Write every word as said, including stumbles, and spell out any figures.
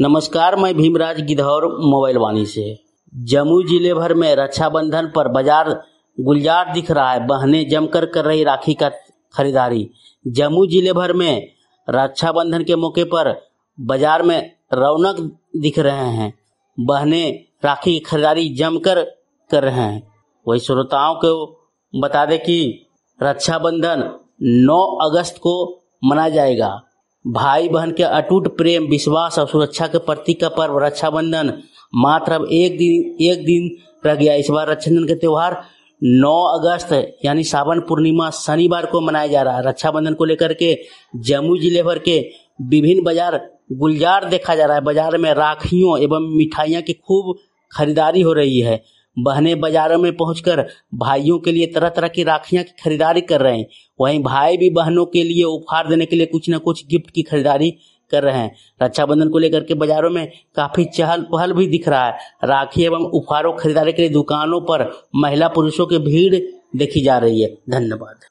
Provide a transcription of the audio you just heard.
नमस्कार, मैं भीमराज गिद्धौर मोबाइल वाणी से। जमुई जिले भर में रक्षाबंधन पर बाजार गुलजार दिख रहा है। बहनें जमकर कर रही राखी का खरीदारी। जमुई जिले भर में रक्षाबंधन के मौके पर बाजार में रौनक दिख रहे हैं। बहनें राखी की खरीदारी जमकर कर रहे हैं। वही श्रोताओं को बता दें कि रक्षाबंधन नौ अगस्त को मनाया जाएगा। भाई बहन के अटूट प्रेम, विश्वास और सुरक्षा के प्रतीक का पर्व रक्षाबंधन मात्र अब एक दिन एक दिन रह गया। इस बार रक्षाबंधन का त्यौहार नौ अगस्त यानी सावन पूर्णिमा शनिवार को मनाया जा रहा है। रक्षाबंधन को लेकर के जमुई जिले भर के विभिन्न बाजार गुलजार देखा जा रहा है। बाजार में राखियों एवं मिठाइयाँ की खूब खरीदारी हो रही है। बहनें बाजारों में पहुंचकर भाइयों के लिए तरह तरह की राखियां की खरीदारी कर रहे हैं। वहीं भाई भी बहनों के लिए उपहार देने के लिए कुछ न कुछ गिफ्ट की खरीदारी कर रहे हैं। रक्षाबंधन को लेकर के बाजारों में काफी चहल पहल भी दिख रहा है। राखी एवं उपहारों खरीदारी के लिए दुकानों पर महिला पुरुषों की भीड़ देखी जा रही है। धन्यवाद।